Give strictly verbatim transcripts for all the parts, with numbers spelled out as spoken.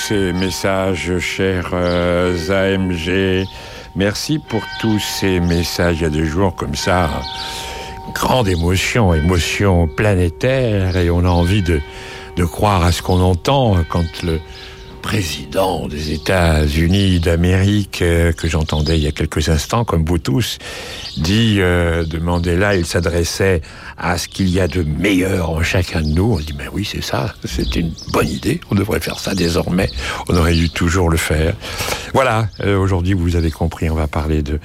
ces messages, chers euh, A M G. Merci pour tous ces messages. Il y a des jours comme ça, grande émotion, émotion planétaire, et on a envie de, de croire à ce qu'on entend quand le président des États-Unis d'Amérique, euh, que j'entendais il y a quelques instants, comme vous tous, dit euh, de Mandela, il s'adressait à ce qu'il y a de meilleur en chacun de nous. On dit, mais oui, c'est ça, c'est une bonne idée, on devrait faire ça désormais, on aurait dû toujours le faire. Voilà, euh, aujourd'hui, vous avez compris, on va parler de,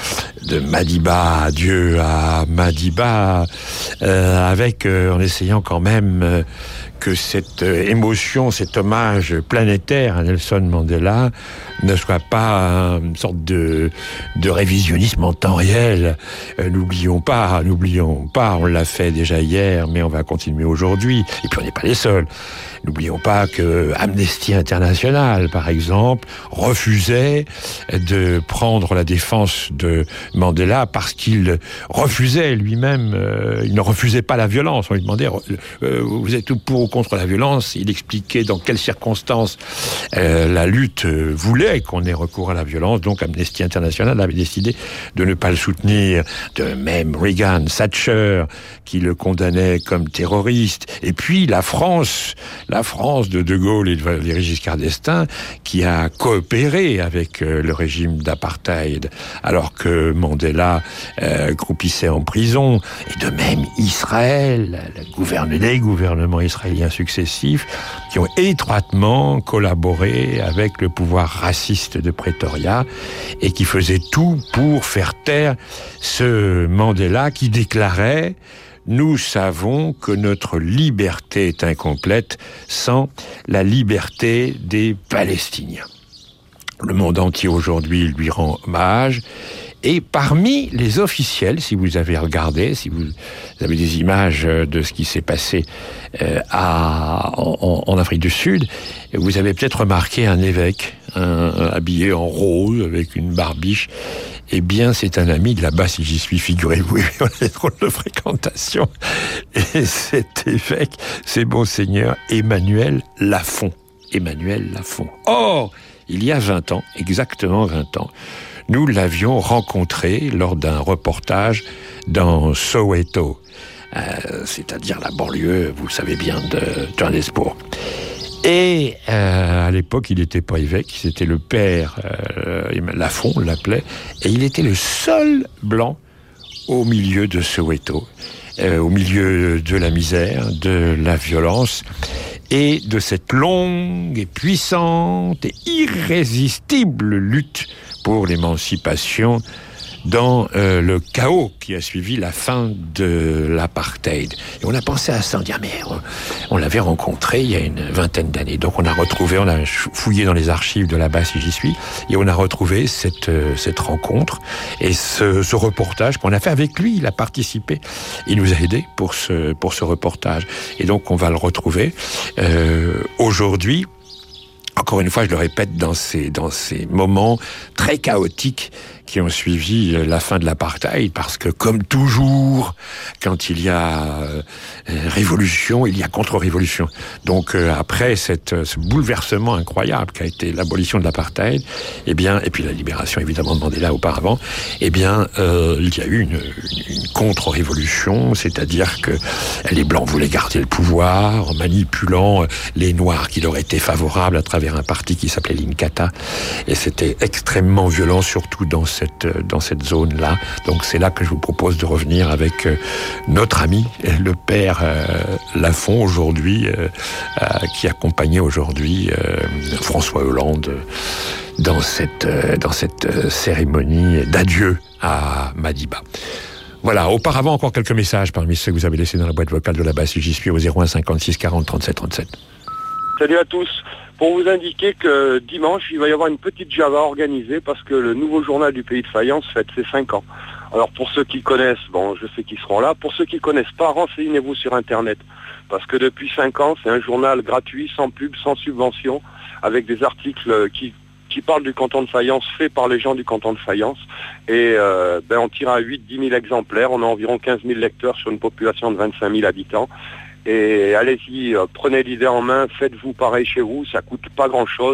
de Madiba, adieu à Madiba, euh, avec, euh, en essayant quand même euh, que cette euh, émotion, cet hommage planétaire à Nelson Mandela ne soit pas une sorte de, de révisionnisme en temps réel. Euh, n'oublions pas, n'oublions pas, on l'a fait déjà hier, mais on va continuer aujourd'hui. Et puis on n'est pas les seuls. N'oublions pas que Amnesty International, par exemple, refusait de prendre la défense de Mandela parce qu'il refusait lui-même, euh, il ne refusait pas la violence. On lui demandait, euh, vous êtes pour ou contre la violence? Il expliquait dans quelles circonstances euh, la lutte euh, voulait qu'on ait recours à la violence. Donc Amnesty International avait décidé de ne pas le soutenir. De même Reagan, Thatcher, qui le condamnait comme terroriste. Et puis la France, la France de De Gaulle et de Valéry Giscard d'Estaing, qui a coopéré avec euh, le régime d'apartheid, alors que Mandela euh, croupissait en prison. Et de même Israël, le gouvernement, les gouvernements israéliens successifs, qui ont étroitement collaboré avec le pouvoir raciste de Pretoria et qui faisaient tout pour faire taire ce Mandela qui déclarait: nous savons que notre liberté est incomplète sans la liberté des Palestiniens. Le monde entier aujourd'hui lui rend hommage. Et parmi les officiels, si vous avez regardé, si vous avez des images de ce qui s'est passé euh, à, en, en Afrique du Sud, vous avez peut-être remarqué un évêque un, un, habillé en rose avec une barbiche. Eh bien, c'est un ami de là-bas, si j'y suis, figurez-vous. On a des drôles de fréquentation. Et cet évêque, c'est Monseigneur Emmanuel Lafont. Emmanuel Lafont. Or, il y a vingt ans, exactement vingt ans, nous l'avions rencontré lors d'un reportage dans Soweto, euh, c'est-à-dire la banlieue, vous savez bien, de Johannesburg. Et euh, à l'époque, il n'était pas évêque, c'était le père euh, Lafont, on l'appelait, et il était le seul blanc au milieu de Soweto, euh, au milieu de la misère, de la violence, et de cette longue et puissante et irrésistible lutte pour l'émancipation dans euh, le chaos qui a suivi la fin de l'apartheid. Et on a pensé à ça, on dit, ah mais on, on l'avait rencontré il y a une vingtaine d'années. Donc on a retrouvé, on a fouillé dans les archives de là-bas, si j'y suis, et on a retrouvé cette, euh, cette rencontre et ce, ce reportage qu'on a fait avec lui. Il a participé, il nous a aidés pour ce, pour ce reportage. Et donc on va le retrouver euh, aujourd'hui. Encore une fois, je le répète, dans ces, dans ces moments très chaotiques qui ont suivi la fin de l'apartheid, parce que, comme toujours, quand il y a euh, révolution, il y a contre-révolution. Donc, euh, après cette, ce bouleversement incroyable qu'a été l'abolition de l'apartheid, eh bien, et puis la libération, évidemment, de Mandela auparavant, eh bien, euh, il y a eu une, une, une contre-révolution, c'est-à-dire que les Blancs voulaient garder le pouvoir en manipulant les Noirs qui leur étaient favorables à travers un parti qui s'appelait l'Inkatha, et c'était extrêmement violent, surtout dans cette, dans cette zone-là. Donc c'est là que je vous propose de revenir avec euh, notre ami, le père euh, Lafont, aujourd'hui, euh, euh, qui accompagnait aujourd'hui euh, François Hollande dans cette, euh, dans cette cérémonie d'adieu à Madiba. Voilà, auparavant, encore quelques messages parmi ceux que vous avez laissés dans la boîte vocale de la base, si j'y suis, au zéro un cinquante-six quarante trente-sept trente-sept. Salut à tous. Pour vous indiquer que dimanche, il va y avoir une petite Java organisée parce que le nouveau journal du Pays de Fayence fête ses cinq ans. Alors pour ceux qui connaissent, bon, je sais qu'ils seront là. Pour ceux qui ne connaissent pas, renseignez-vous sur Internet. Parce que depuis cinq ans, c'est un journal gratuit, sans pub, sans subvention, avec des articles qui, qui parlent du canton de Fayence, faits par les gens du canton de Fayence. Et euh, ben, on tire à huit à dix mille exemplaires. On a environ quinze mille lecteurs sur une population de vingt-cinq mille habitants. Et allez-y, euh, prenez l'idée en main, faites-vous pareil chez vous, ça coûte pas grand-chose.